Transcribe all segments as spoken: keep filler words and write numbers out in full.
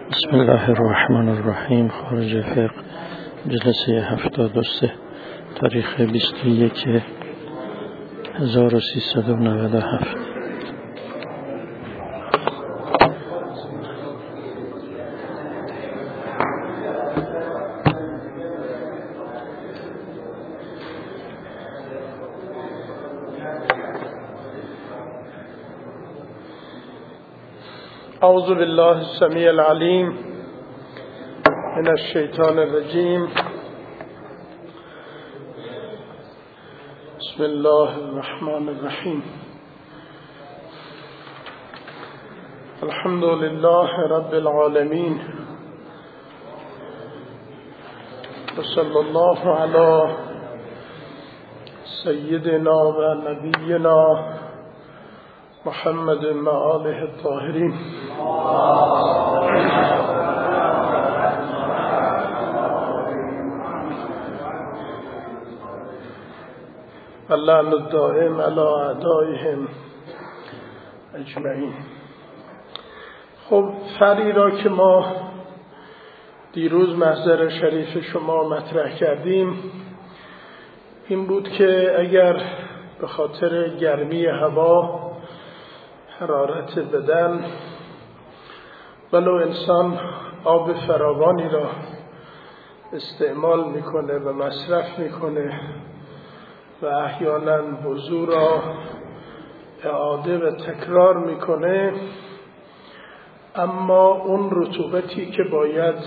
بسم الله الرحمن الرحیم. خارج فقه جلسه هفتاد و سه تاریخ بیست و یک هزار و سیصد و نود و هفت. اعوذ بالله السمیع العلیم من الشیطان الرجیم. بسم الله الرحمن الرحیم. الحمد لله رب العالمین و صلی الله علی سیدنا و نبینا محمد و آله الطاهرین. اللعن الدائم علی اعدائهم اجمعین. خب فری را که ما دیروز محضر شریف شما مطرح کردیم این بود که اگر به خاطر گرمی هوا، حرارت بدن، ولو انسان آب فراوانی را استعمال میکنه و مصرف میکنه و احیانا وضو را اعاده و تکرار میکنه، اما اون رطوبتی که باید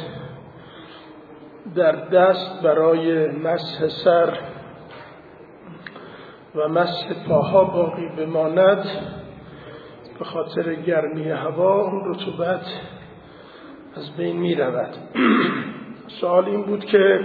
در دست برای مسح سر و مسح پاها باقی بماند، به خاطر گرمی هوا اون رطوبت از بین می رود. سوال این بود که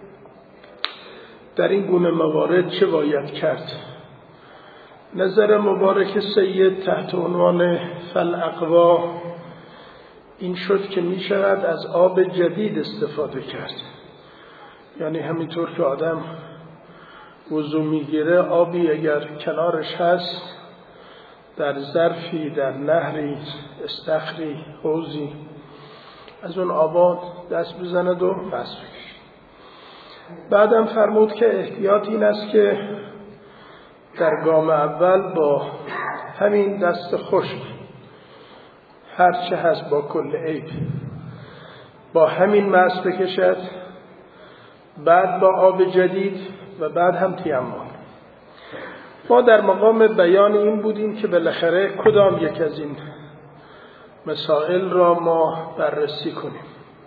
در این گونه موارد چه باید کرد؟ نظر مبارک سید تحت عنوان فالاقوا این شد که می شود از آب جدید استفاده کرد. یعنی همینطور که آدم وضو می گیره، آبی اگر کنارش هست، در ظرفی، در نهری، استخری، حوضی، از اون آباد دست بزند و بس بکشد. بعدم فرمود که احتیاط این است که در گام اول با همین دست خشک، هرچه هست با کل عیب، با همین مسح بکشد، بعد با آب جدید و بعد هم تیمم. ما در مقام بیان این بودیم که بالاخره کدام یک از این مسائل را ما بررسی کنیم.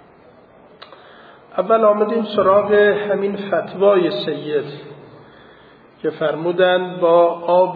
اول آمدیم سراغ همین فتوای سید که فرمودند با آب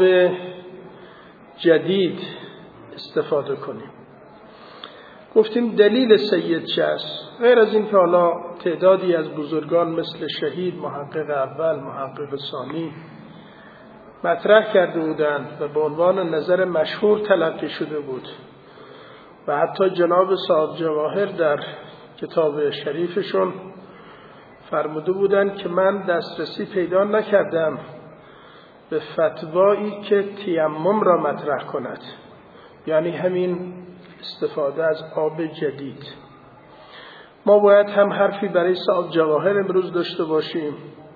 جدید استفاده کنیم. گفتیم دلیل سید چه است؟ غیر از این که حالا تعدادی از بزرگان مثل شهید، محقق اول، محقق ثانی مطرح کرده بودند و به عنوان نظر مشهور تلقی شده بود و حتی جناب صاحب جواهر در کتاب شریفشون فرموده بودند که من دسترسی پیدا نکردم به فتوایی که تیمم را مطرح کند، یعنی همین استفاده از آب جدید. ما باید هم حرفی برای صاحب جواهر امروز داشته باشیم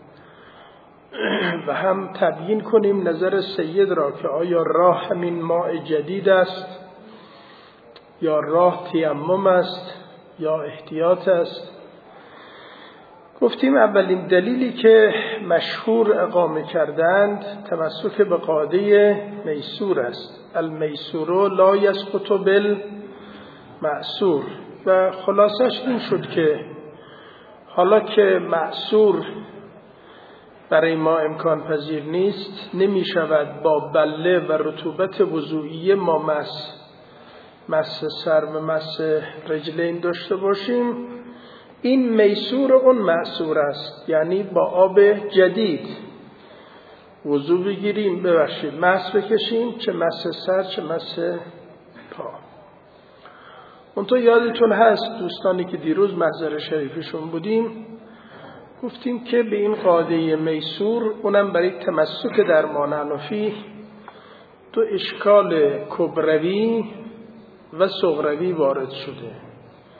و هم تبیین کنیم نظر سید را که آیا راه همین ماء جدید است یا راه تیمم است یا احتیاط است. گفتیم اولین دلیلی که مشهور اقامه کردند تمسک به قاعده میسور است. المیسور لا یسقط بالمأسور. و خلاصش این شد که حالا که معصور برای ما امکان پذیر نیست، نمی شود با بله و رطوبت وضوئیه ما مس مس سر و مس رجلین داشته باشیم. این میسور اون معصور است، یعنی با آب جدید وضو بگیریم، ببخشید مس بکشیم، چه مس سر چه مس پا. اون تو یادتون هست دوستانی که دیروز محضر شریفشون بودیم گفتیم که به این قاعده میسور، اونم برای تمسک در مانعنفی، تو اشکال کبروی و صغروی وارد شده.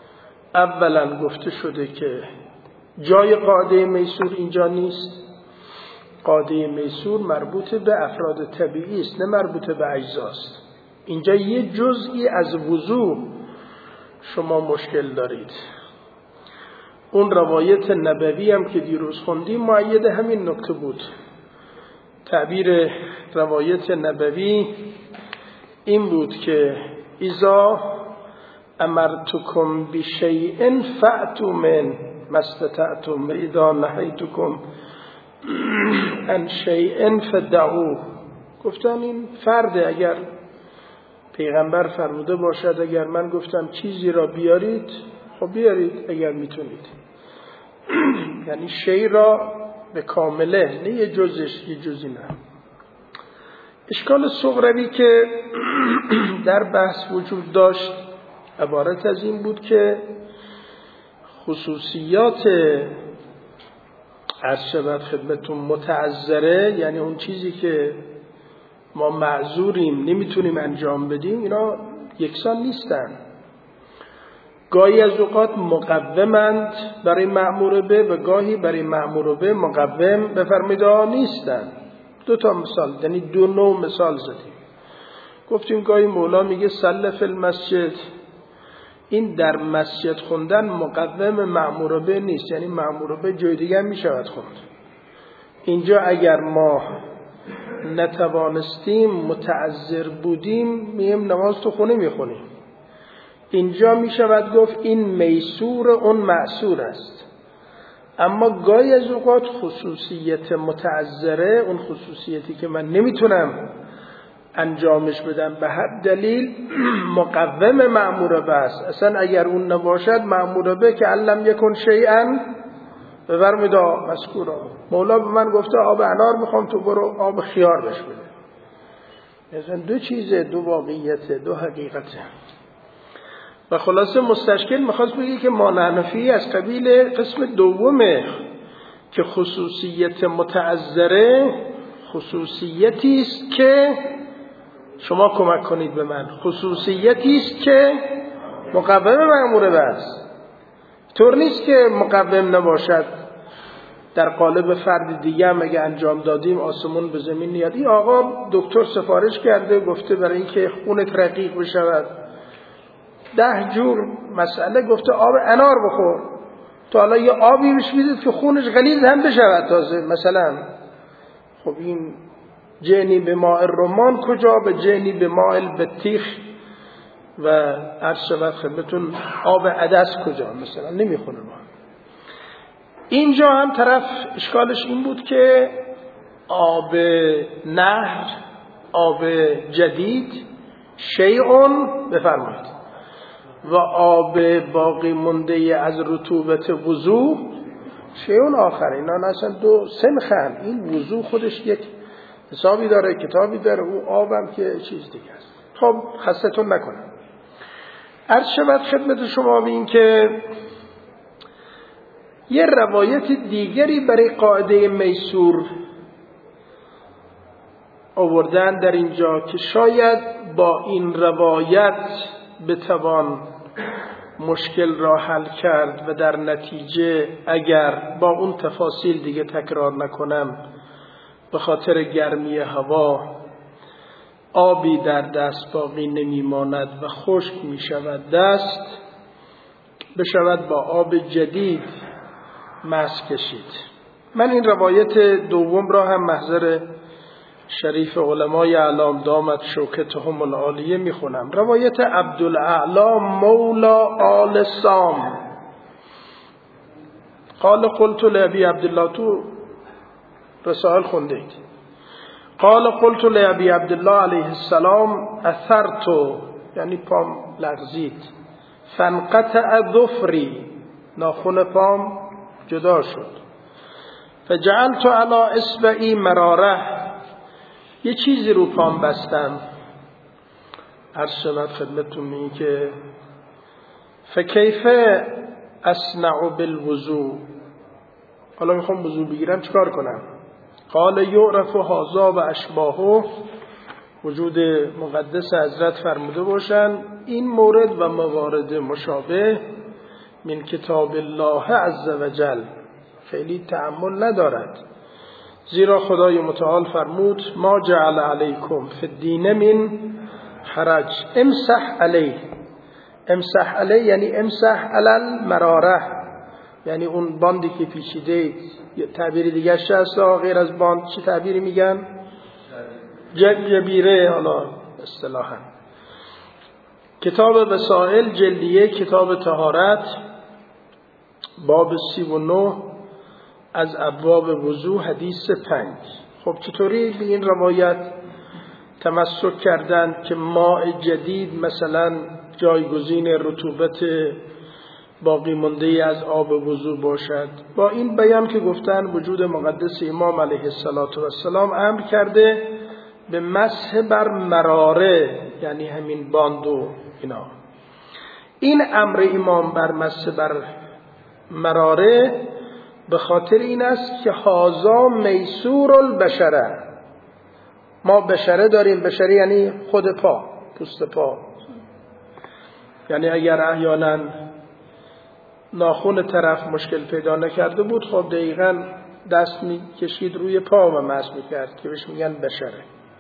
اولا گفته شده که جای قاعده میسور اینجا نیست. قاعده میسور مربوط به افراد طبیعی است، نه مربوط به اجزاست. اینجا یه جزئی از وضو شما مشکل دارید. اون روایت نبوی هم که دیروز خوندیم مؤید همین نکته بود. تعبیر روایت نبوی این بود که اذا امرتکم بشیء فأتوا من ما استطعتم و اذا نهیتکم عن شیء فدعوه. گفتن این فرده، اگر پیغمبر فرموده باشد اگر من گفتم چیزی را بیارید خب بیارید اگر میتونید. یعنی شی را به کامله، نه یه جزش یه جزی نه. اشکال صغروی که در بحث وجود داشت عبارت از این بود که خصوصیات عرض شود خدمتون متعذره، یعنی اون چیزی که ما معذوریم نمیتونیم انجام بدیم، اینا یکسان نیستن. گاهی از اوقات مقومند برای مأمور به و گاهی برای مأمور به مقوم بفرمایید نیستن. دو تا مثال، یعنی دو نوع مثال زدیم. گفتیم گاهی مولا میگه صلی فی المسجد، این در مسجد خوندن مقوم مأمور به نیست، یعنی مأمور به جای دیگه میشود خوند. اینجا اگر ما نتوانستیم متعذر بودیم میم نماز تو خونه میخونیم. اینجا میشود گفت این میسور اون معسور است. اما گاهی از اوقات خصوصیت متعذره، اون خصوصیتی که من نمیتونم انجامش بدم به هر دلیل مقوم مأمور به است. اصلا اگر اون نباشد مأمور به که علم یکن شیئا بفرمید مذکورا. مولا به من گفته آب انار میخوام، تو برو آب خیار بش بده. مثلا دو چیزه، دو واقعیت، دو حقیقته. و خلاصه مستشکل میخواست بگه که مانعنفی از قبیل قسم دومه که خصوصیت متعذره خصوصیتی است که شما کمک کنید به من، خصوصیتی است که مقوم مأمور به است. طور نیست که مقوم نباشد در قالب فرد دیگه هم اگه انجام دادیم آسمون به زمین نیاد. این آقا دکتر سفارش کرده گفته برای اینکه خونت رقیق بشود ده جور مسئله گفته آب انار بخور، تو حالا یه آبی بهش میدید که خونش غلیظ هم بشود تازه مثلا. خب این جنی به ماء الرمان کجا، به جنی به ماء البطیخ و عرض شود خدمتون آب عدس کجا مثلا، نمیخونه ما. اینجا هم طرف اشکالش این بود که آب نهر، آب جدید شیعون بفرمایید و آب باقی مونده از رطوبت وضو شیعون آخر. اینا اصلا دو سنخن. این وضو خودش یک حسابی داره، کتابی داره، او آبم که چیز دیگه است. خب خستتون نکنم. عرض شود خدمت شما بین که یه روایت دیگری برای قاعده میسور آوردن در اینجا که شاید با این روایت بتوان مشکل را حل کرد و در نتیجه اگر با اون تفاصیل دیگه تکرار نکنم به خاطر گرمی هوا آبی در دست باقی نمیماند و خشک می شود دست بشود با آب جدید مس کشید. من این روایت دوم را هم محضر شریف علمای اعلام دامت شوکتهم العالیه می خونم. روایت عبدالاعلی مولا آل سام قال قلت لابی عبدالله، تو رسائل خونده اید، قال قلت لابی عبدالله علیه السلام اثرت، یعنی پام لغزید، فانقطع ظفری، ناخن پام جدا شد، فجعلت علی اصبعی مراره، یه چیزی رو پام بستم. عرض شود خدمتتون این که فکیف اصنع بالوضوء، حالا میخوام وضو بگیرم چیکار کنم؟ قال یعرف هذا و اشباهه، وجود مقدس حضرت فرموده باشن این مورد و موارد مشابه من کتاب الله عز وجل خیلی تأمل ندارد، زیرا خدای متعال فرمود ما جعل علیکم فی الدین من حرج امسح علیه. امسح علیه یعنی امسح علی المراره، یعنی اون باندی که پیچیده. تعبیر دیگه هست غیر از باند چی تعبیری میگن؟ جبیره. حالا اصطلاحا کتاب وسائل جلدیه کتاب طهارت باب سی و نه از ابواب وضو حدیث پنج. خب چطوری به این روایت تمسک کردن که ماء جدید مثلا جایگزین رطوبت باقی مانده از آب وضو باشد؟ با این بیان که گفتن وجود مقدس امام علیه السلام امر کرده به مسح بر مراره، یعنی همین باندو اینا. این امر امام بر مسح بر مراره به خاطر این است که هازا میسور البشره. ما بشره داریم، بشره یعنی خود پا، پوست پا. یعنی اگر احیانا ناخن طرف مشکل پیدا نکرده بود، خب دقیقاً دست می کشید روی پا و مسح می کرد که بهش میگن بشره.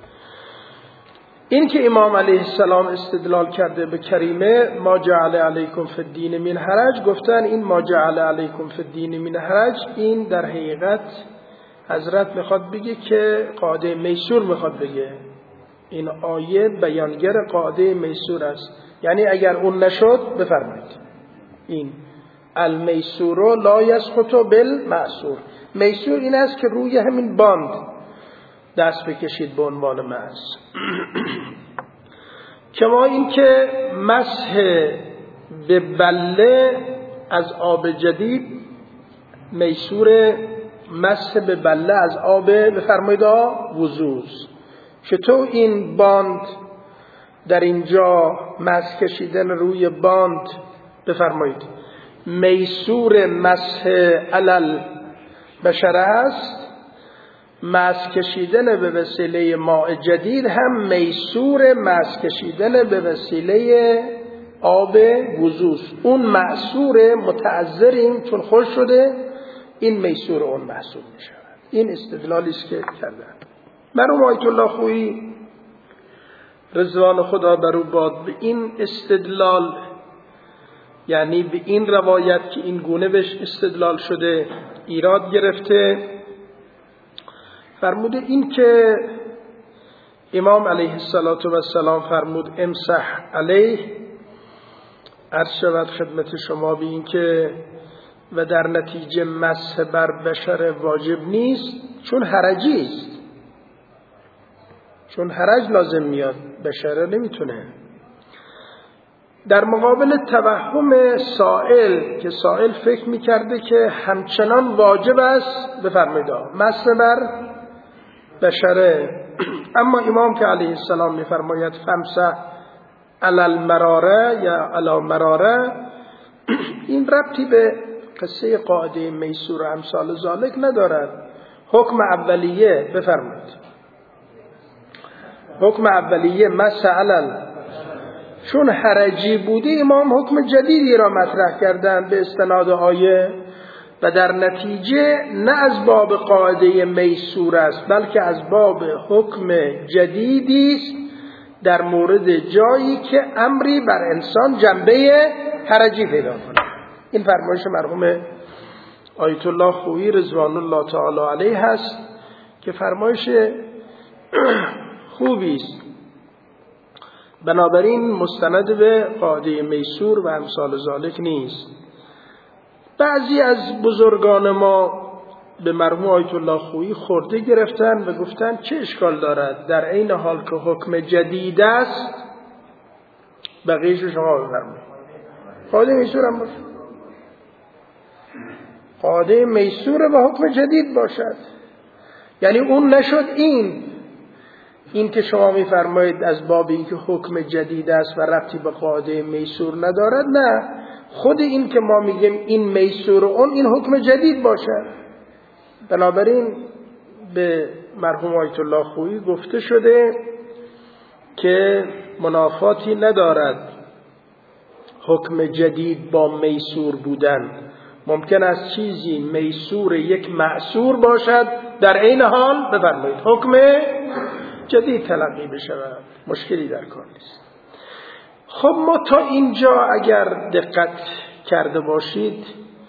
این که امام علیه السلام استدلال کرده به کریمه ما جعل علیکم فی الدین من حرج، گفتن این ما جعل علیکم فی الدین من حرج این در حقیقت حضرت میخواد بگه که قاعده میسور میخواد بگه. این آیه بیانگر قاعده میسور است، یعنی اگر اون نشد بفرمایید این المیسور لا یسقط بالمعسور. میسور این است که روی همین باند دست بکشید به عنوان مسح. کما این که مسح به بله از آب جدید میسور مسح به بله از آب بفرمایید وضو. چطور این باند در اینجا مسح کشیدن روی باند بفرمایید میسور مسح علل بشره است، مسح کشیدن به وسیله ماء جدید هم میسور مسح کشیدن به وسیله آب وضو. اون معصور متعذریم چون خوش شده، این میسور اون محسوب می شود. این استدلالی است که کردن مرحوم آیت الله خویی رضوان خدا بر او باد به این استدلال، یعنی به این روایت که این گونه بهش استدلال شده ایراد گرفته. فرموده این که امام علیه السلام فرمود امسح علیه، عرض شود خدمت شما به این که و در نتیجه مسح بر بشر واجب نیست چون حرجی است، چون حرج لازم میاد، بشره نمیتونه. در مقابل توهم سائل که سائل فکر میکرده که همچنان واجب است بفرمایید مسح بر بشره، اما امام که علیه السلام میفرماید فمسح علی المراره یا علی مراره، این ربطی به قصه قاعده میسور و امثال ذالک ندارد. حکم اولیه بفرمایید، حکم اولیه مسح علی، چون حرجی بوده امام حکم جدیدی را مطرح کردن به استناد آیه و در نتیجه نه از باب قاعده میسور است بلکه از باب حکم جدیدی است در مورد جایی که امری بر انسان جنبه حرجی پیدا کنه. این فرمایش مرحوم آیت الله خویی رضوان الله تعالی علیه هست که فرمایش خوبی است. بنابراین مستند به قاعده میسور و امثال ذالک نیست. بعضی از بزرگان ما به مرحوم آیت الله خویی خورده گرفتن و گفتن چه اشکال دارد در عین حال که حکم جدید است بقیه‌اش شما بفرمایید. قاعده میسور هم باشه، قاعده میسور و حکم جدید باشد، یعنی اون نشد این این که شما میفرمایید از باب این که حکم جدید است و ربطی به قاعده میسور ندارد، نه، خود این که ما میگیم این میسور و اون این حکم جدید باشد. بنابراین به مرحوم آیت الله خویی گفته شده که منافاتی ندارد حکم جدید با میسور بودن. ممکن است چیزی میسور یک معسور باشد، در عین حال بفرمایید حکم جدید تلقی بشود، مشکلی در کار نیست. خب ما تا اینجا اگر دقت کرده باشید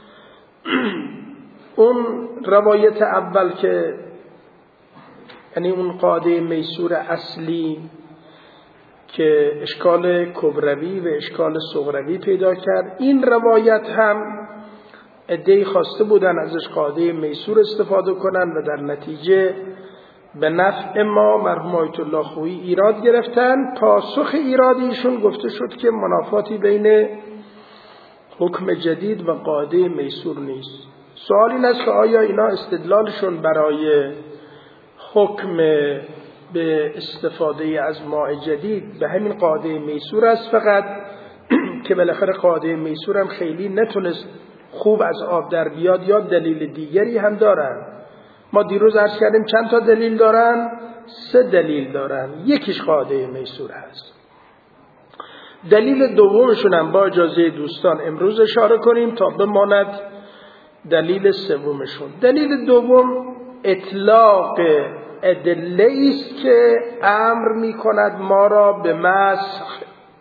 اون روایت اول که یعنی اون قاعده میسور اصلی که اشکال کبروی و اشکال صغروی پیدا کرد، این روایت هم عده‌ای خواسته بودن ازش قاعده میسور استفاده کنن و در نتیجه به نفع ما مرحوم آیت الله خویی ایراد گرفتن. پاسخ ایرادیشون گفته شد که منافاتی بین حکم جدید و قاعده میسور نیست. سوال این است که آیا اینا استدلالشون برای حکم به استفاده از ماء جدید به همین قاعده میسور است فقط که بالاخره قاعده میسور هم خیلی نتونست خوب از آب در بیاد، یا دلیل دیگری هم دارن؟ ما دیروز عرض کردیم چند تا دلیل دارن؟ سه دلیل دارن، یکیش قاعده میسور هست. دلیل دومشون هم با اجازه دوستان امروز اشاره کنیم تا بماند دلیل سومشون. دلیل دوم اطلاق ادله است که امر می کند ما را به مسخ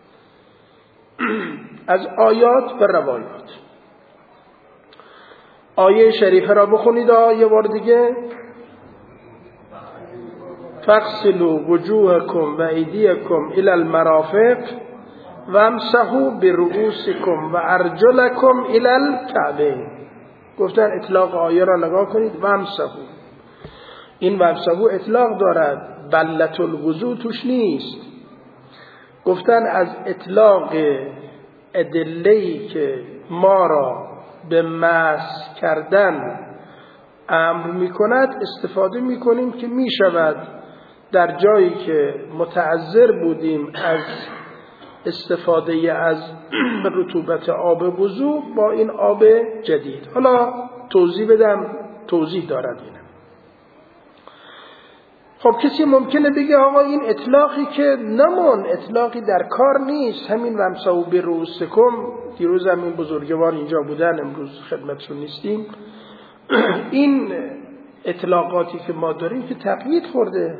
از آیات و روایات. آیه شریفه را بخونید یه بار دیگه. فاغسلوا وجوهکم و ایدیکم الی المرافق وامسحوا برؤوسکم و ارجلکم الی الکعبین. گفتن اطلاق آیه را نگاه کنید. وامسحوا، این وامسحوا اطلاق دارد، بلت الوضو توش نیست. گفتن از اطلاق ادله‌ای که ما را به مسح کردن امر می کند استفاده می کنیم که می شود در جایی که متعذر بودیم از استفاده از رطوبت آب وضو با این آب جدید. حالا توضیح بدم، توضیح دارد اینم. خب کسی ممکنه بگه آقا این اطلاقی که نمون اطلاقی در کار نیست، همین وامسحوا برؤوسکم، دیروز هم این بزرگوار اینجا بودن، امروز خدمتشون نیستیم، این اطلاقاتی که ما داریم که تقیید خورده.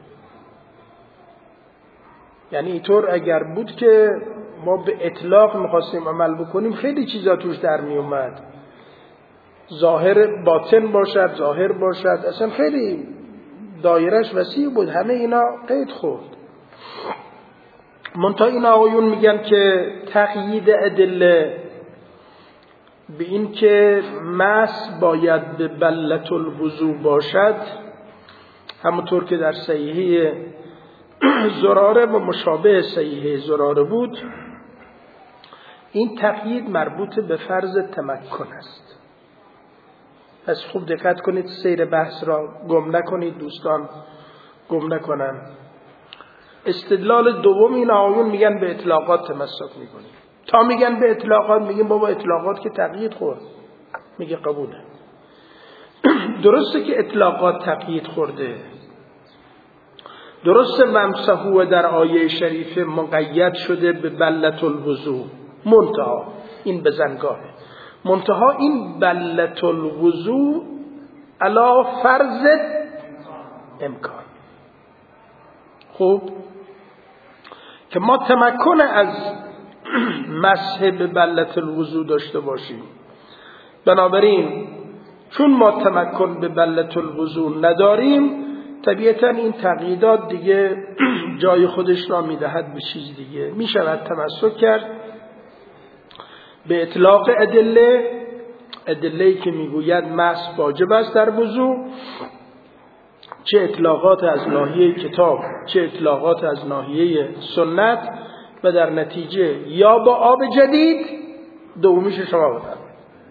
یعنی اینطور اگر بود که ما به اطلاق میخواستیم عمل بکنیم خیلی چیزا توش در می اومد، ظاهر باطن باشد، ظاهر باشد، اصلا خیلی دایرش وسیع بود، همه اینا قید خورد. منتها این آقایون میگن که تقیید ادله به این که مس باید به بلت الوضو باشد، همونطور که در صحیحه زراره و مشابه صحیحه زراره بود، این تقیید مربوط به فرض تمکن است. پس خوب دقت کنید، سیر بحث را گم نکنید، دوستان گم نکنن. استدلال دوم این آقایون میگن به اطلاقات تمسک میکنیم. تا میگن به اطلاقات میگیم بابا اطلاقات که تقیید خورد، میگه قبوله. درسته که اطلاقات تقیید خورده، درسته وامسحوا در آیه شریفه مقید شده به بلت الوضو، منتها این بزنگاهه، منتها این بلت الوضو علی فرض امکان. خوب که ما تمکن از مسح به بلت الوضو داشته باشیم، بنابراین چون ما تمکن به بلت الوضو نداریم، طبیعتا این تقییدات دیگه جای خودش را میدهد به چیز دیگه. میشود تمسک کرد به اطلاق ادله، ادله‌ای که میگوید مسح واجب است در وضو، چه اطلاقات از ناحیه کتاب چه اطلاقات از ناحیه سنت، و در نتیجه یا با آب جدید، دومیش شما بفرمایید.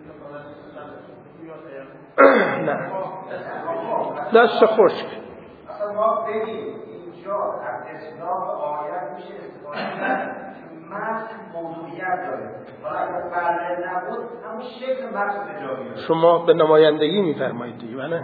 نه دست خشک. ما بگیم اینجا از اصلاح آیت میشه استفاده کرد مسح موضوعیت داره، حالا اگر بله نبود همون شکل مسح به جا میاد. شما به نمایندگی میفرمایید دیگه، بله؟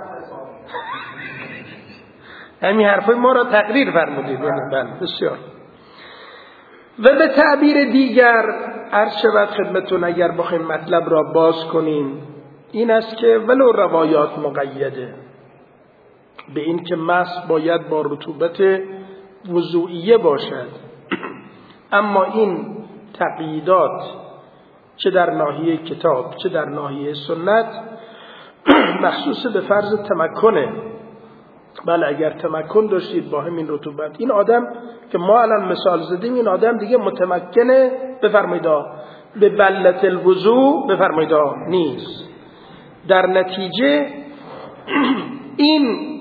همین حرفای ما را تقریر فرمودید. بله بسیار. و به تعبیر دیگر عرض شود خدمتون اگر بخوایم مطلب را باز کنیم این است که ولو روایات مقیده به این که مس باید با رطوبت وضوئیه باشد، اما این تقییدات چه در ناحیه کتاب چه در ناحیه سنت مخصوص به فرض تمکنه. بله اگر تمکن داشتید با همین رطوبت، این آدم که ما الان مثال زدیم این آدم دیگه متمکنه بفرمایید به بلت الوضو بفرمایید نیست. در نتیجه این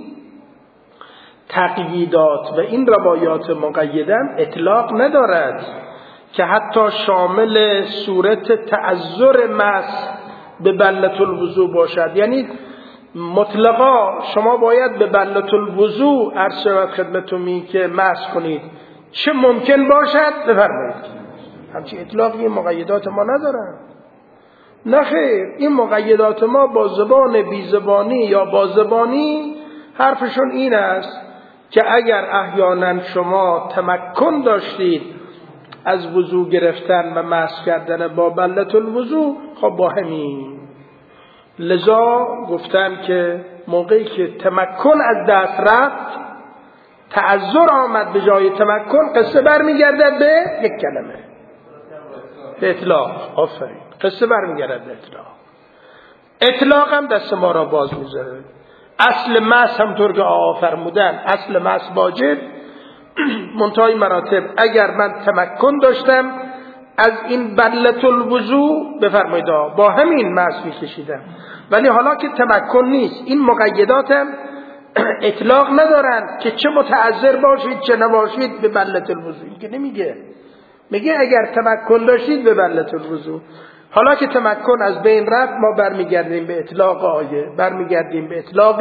تقییدات و این روایات مقیدن اطلاق ندارد که حتی شامل صورت تعذر مس به بلت الوضو باشد. یعنی مطلقا شما باید به بلت الوضو عرض شود خدمتون که مس کنید، چه ممکن باشد بفرمایید. همچین اطلاقی این مقیدات ما ندارن. نه خیر، این مقیدات ما با زبان بی زبانی یا با زبانی حرفشون این است که اگر احیانا شما تمکن داشتید از وضو گرفتن و مسح کردن با بلت الوضو، خب با همین. لذا گفتن که موقعی که تمکن از دست رفت، تعذر آمد به جای تمکن، قصه برمیگردد به یک کلمه، به اطلاق. آفرین، قصه برمیگردد به اطلاق. اطلاق هم دست ما را باز میذاره. اصل مس همطور که آقا فرمودن اصل مس واجب، منتهای مراتب اگر من تمکن داشتم از این بلت الوضو بفرمایید با همین مس میکشیدم، ولی حالا که تمکن نیست این مقیداتم اطلاق ندارن که چه متعذر باشید چه نباشید به بلت الوضو. این که نمیگه، میگه اگر تمکن داشتید به بلت الوضو. حالا که تمکن از بین رفت ما برمیگردیم به اطلاق آیه، برمیگردیم به اطلاق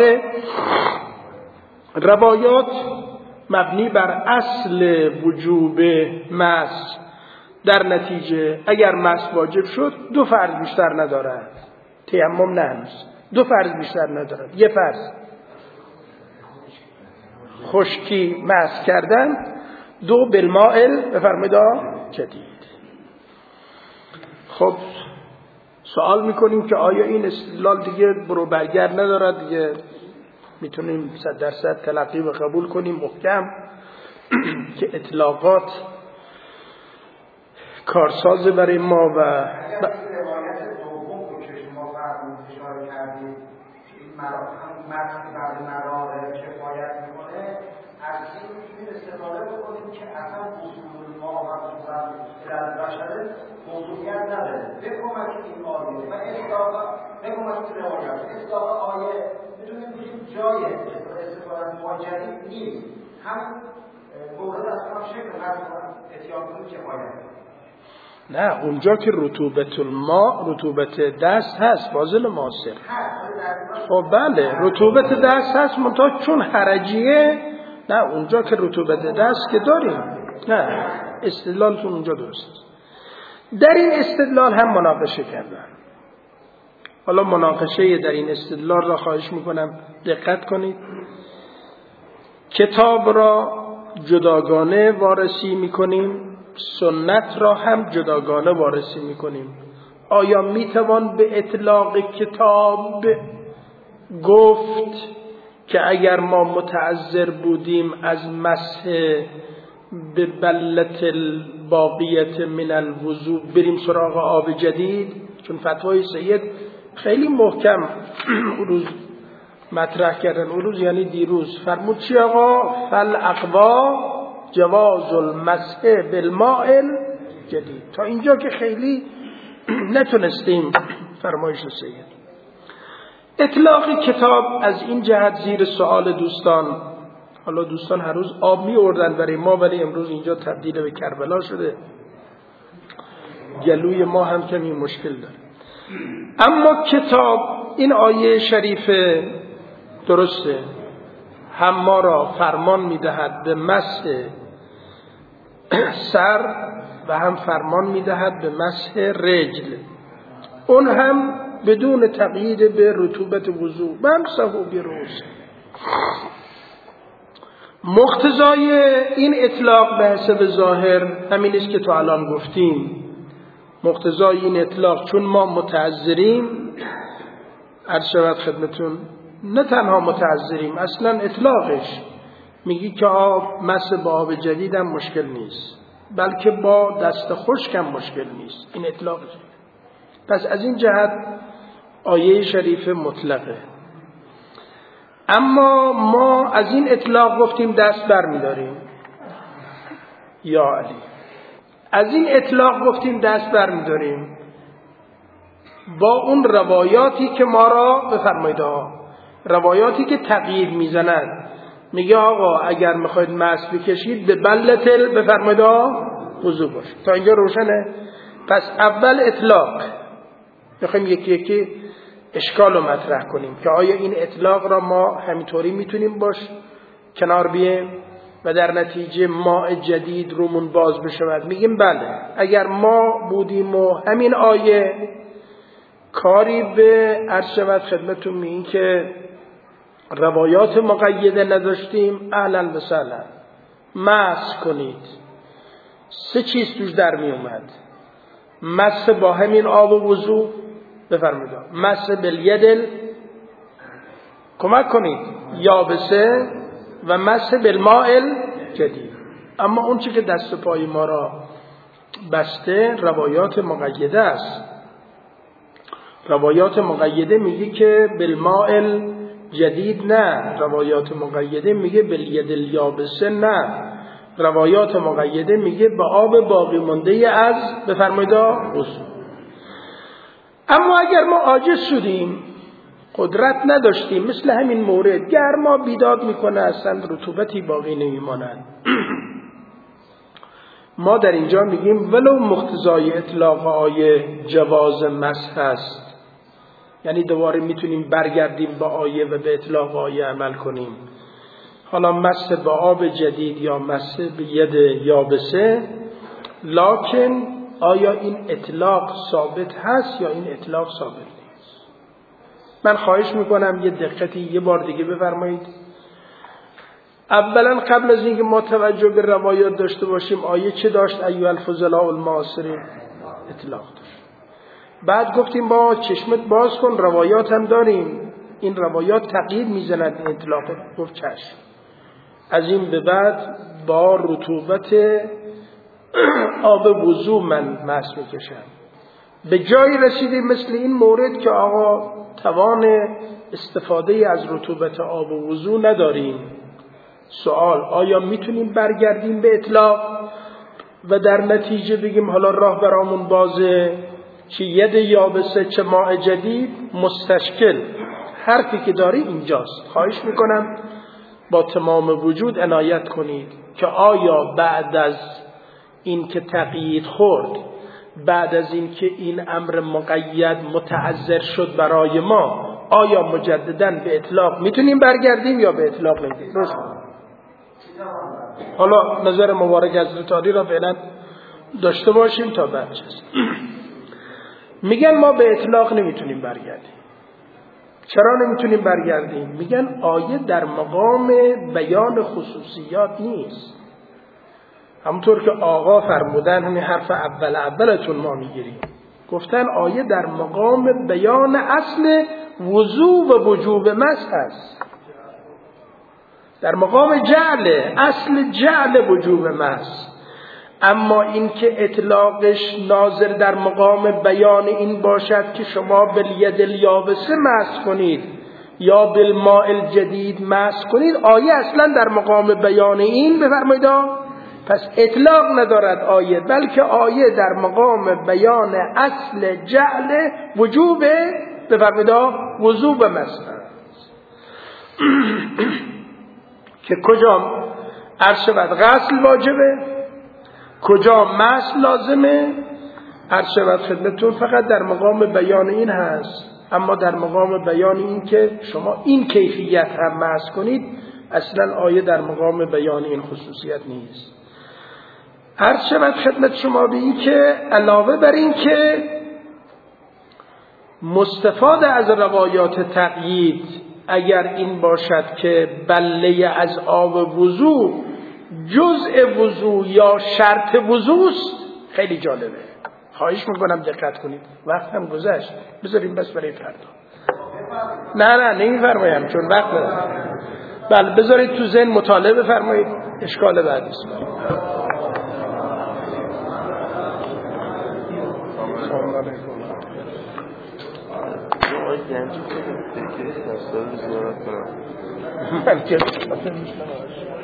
روایات مبنی بر اصل وجوب مس. در نتیجه اگر مس واجب شد دو فرض بیشتر ندارد، تیمم نه هنوز، دو فرض بیشتر ندارد. یه فرض خشکی مس کردن، دو بالمائل بفرمایید جدید. خب سوال میکنیم که آیا این استدلال دیگه برو برگرد ندارد؟ دیگه میتونیم صد درصد تلقی و قبول کنیم محکم که اطلاقات کارساز برای ما و ب... متن بعد مراره کفایت میکنه، از این میتونیم استفاده بکنیم که اصلا اصول ما و صورت الالبشره موضوعیت نداره. به کمک این آیه و اصلاق به کمک این روایت اصلاق آیه میتونیم بگیم جای استفاده ما جدید نیست، هم مورد اصلا هم شکل هست اتیان کنیم کفایت. نه اونجا که رطوبت الماء رطوبت دست هست فاضل ماسر. خب بله رطوبت دست هست، منتها چون حرجیه نه اونجا که رطوبت دست که داریم. نه استدلالتون اونجا درست. در این استدلال هم مناقشه کردن. حالا مناقشه در این استدلال را خواهش میکنم دقت کنید. کتاب را جداگانه وارسی میکنیم، سنت را هم جداگانه وارسی میکنیم. آیا میتوان به اطلاق کتاب گفت که اگر ما متعذر بودیم از مسح به بلت الباقیت من الوضو بریم سراغ آب جدید؟ چون فتوای سید خیلی محکم روز مطرح کردن، اون روز یعنی دیروز فرمود چی آقا؟ فالاقوا جواز المسح بالماء جدید. تا اینجا که خیلی نتونستیم فرمایش سید. اطلاق کتاب از این جهت زیر سوال دوستان. حالا دوستان هر روز آب می آوردن برای ما، ولی امروز اینجا تبدیل به کربلا شده، گلوی ما هم کمی مشکل داره. اما کتاب این آیه شریف درسته، هم ما را فرمان میدهد به مسح سر و هم فرمان میدهد به مسح رجل، اون هم بدون تقیید به رطوبت وضو. بمسحوا برؤوسکم. مقتضای این اطلاق به حسب ظاهر همین است که تو الان گفتیم. مقتضای این اطلاق چون ما متعذریم، عرض شود خدمتون نه تنها متعذریم، اصلا اطلاقش میگی که آب مس با آب جدید هم مشکل نیست، بلکه با دست خشک هم مشکل نیست، این اطلاقش. پس از این جهت آیه شریف مطلقه. اما ما از این اطلاق گفتیم دست بر می‌داریم، یا علی، از این اطلاق گفتیم دست بر می‌داریم با اون روایاتی که ما را بفرمایید ها، روایاتی که تغییر میزنند. میگه آقا اگر میخواید مس بکشید به بلتل بفرمایید ها وضو باش. تا اینجا روشنه؟ پس اول اطلاق، میخوایم یکی یکی اشکال رو مطرح کنیم که آیا این اطلاق را ما همینطوری میتونیم باش کنار بیایم و در نتیجه ماء جدید رومون باز بشود. میگیم بله، اگر ما بودیم و همین آیه کاری به عرض شود خدمتون میگیم که روایات مقیده نداشتیم، اهلا و سهلا مس کنید. سه چیز توش در می اومد: مس با همین آب و وضو بفرمایید، مس بالیدل کمک کنید یابسه، و مس بالماء جدید. اما اون چی که دست و پای ما را بسته روایات مقیده است. روایات مقیده میگه که بالماء جدید نه، روایات مقیده میگه بالیدل یابسه نه، روایات مقیده میگه به آب باقی مانده از بفرمایید وضو. اما اگر ما عاجز شدیم، قدرت نداشتیم، مثل همین مورد گرما بیداد میکنه، اصلا رطوبتی باقی نمیماند، ما در اینجا میگیم ولو مقتضای اطلاق آیه جواز مسح است، یعنی دوباره میتونیم برگردیم با آیه و به اطلاق آیه عمل کنیم. حالا مس با آب جدید یا مس به ید یابسه، لکن آیا این اطلاق ثابت هست یا این اطلاق ثابت نیست؟ من خواهش میکنم یه دقتی یه بار دیگه بفرمایید. اولا قبل از اینکه ما توجه به روایات داشته باشیم، آیه چه داشت؟ ایها الفضلاء المعاصرین، اطلاق داشت. بعد گفتیم با چشمت باز کن، روایات هم داریم، این روایات تغییر میزند این اطلاق. گفت چشم. از این به بعد با رطوبت آب وضو من مس میکشم. به جایی رسیدیم مثل این مورد که آقا توان استفاده از رطوبت آب وضو نداریم. سوال: آیا میتونیم برگردیم به اطلاق و در نتیجه بگیم حالا راه برامون بازه، چه ید یابسه چه ماء جدید؟ مستشکل. حرفی که داری اینجاست. خواهش میکنم با تمام وجود عنایت کنید که آیا بعد از این که تقیید خورد، بعد از این که این امر مقید متعذر شد برای ما، آیا مجدداً به اطلاق میتونیم برگردیم یا به اطلاق نمیتونیم؟ حالا نظر مبارک حضرت علی را فعلا داشته باشیم تا بعد چیز. میگن ما به اطلاق نمیتونیم برگردیم. چرا نمیتونیم برگردیم؟ میگن آیه در مقام بیان خصوصیات نیست. همونطور که آقا فرمودن، همین حرف اول اولتون ما میگیریم، گفتن آیه در مقام بیان اصل وضو و وجوب مسح است، در مقام جعل، اصل جعل وجوب مسح. اما این که اطلاقش ناظر در مقام بیان این باشد که شما بالید الیابسه مسح کنید یا بالماء الجدید مسح کنید، آیه اصلا در مقام بیان این بفرمایید. پس اطلاق ندارد آیه، بلکه آیه در مقام بیان اصل جعل وجوب بفرمایید وضوب مسح که کجا عرض شود غسل واجبه، کجا مسح لازمه. عرض شود خدمتتون فقط در مقام بیان این هست. اما در مقام بیان این که شما این کیفیت هم مسح کنید، اصلا آیه در مقام بیان این خصوصیت نیست. عرض شود خدمت شما به این که علاوه بر این که مستفاد از روایات تقیید اگر این باشد که بله از آب وضو جزء وضو یا شرط وضوست، خیلی جالبه، خواهش میکنم دقت کنید، وقتم گذشت، بذاریم بس برای فردا. نه نه نمیفرمایم چون وقت دارم. بله بذارید تو ذهن مطالعه بفرمایید، اشکال بعدی است. من که